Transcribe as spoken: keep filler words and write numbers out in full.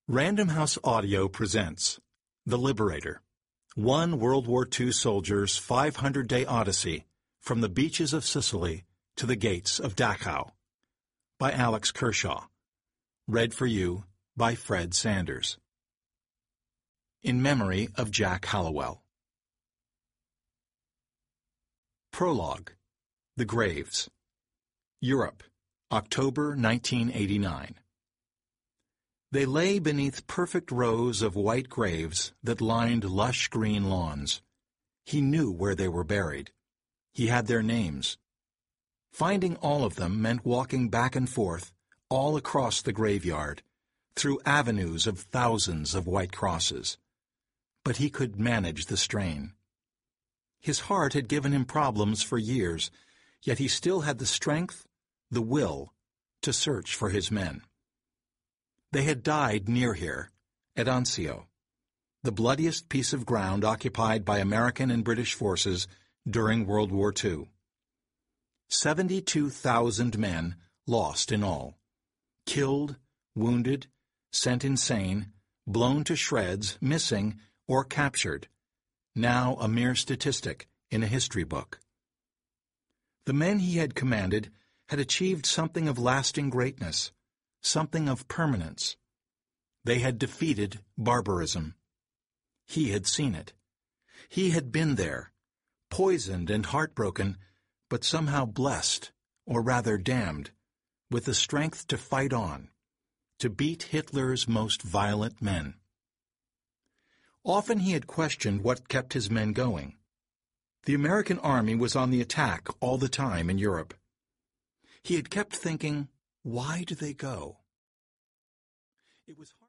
Random House Audio presents The Liberator, one World War Two soldier's five hundred day odyssey from the beaches of Sicily to the gates of Dachau, by Alex Kershaw. Read for you by Fred Sanders. In memory of Jack Hallowell. Prologue. The Graves. Europe, October nineteen eighty-nine. They lay beneath perfect rows of white graves that lined lush green lawns. He knew where they were buried. He had their names. Finding all of them meant walking back and forth, all across the graveyard, through avenues of thousands of white crosses. But he could manage the strain. His heart had given him problems for years, yet he still had the strength, the will, to search for his men. They had died near here, at Anzio, the bloodiest piece of ground occupied by American and British forces during World War Two. Seventy-two thousand men lost in all, killed, wounded, sent insane, blown to shreds, missing, or captured, now a mere statistic in a history book. The men he had commanded had achieved something of lasting greatness, something of permanence. They had defeated barbarism. He had seen it. He had been there, poisoned and heartbroken, but somehow blessed, or rather damned, with the strength to fight on, to beat Hitler's most violent men. Often he had questioned what kept his men going. The American army was on the attack all the time in Europe. He had kept thinking, why do they go? It was hard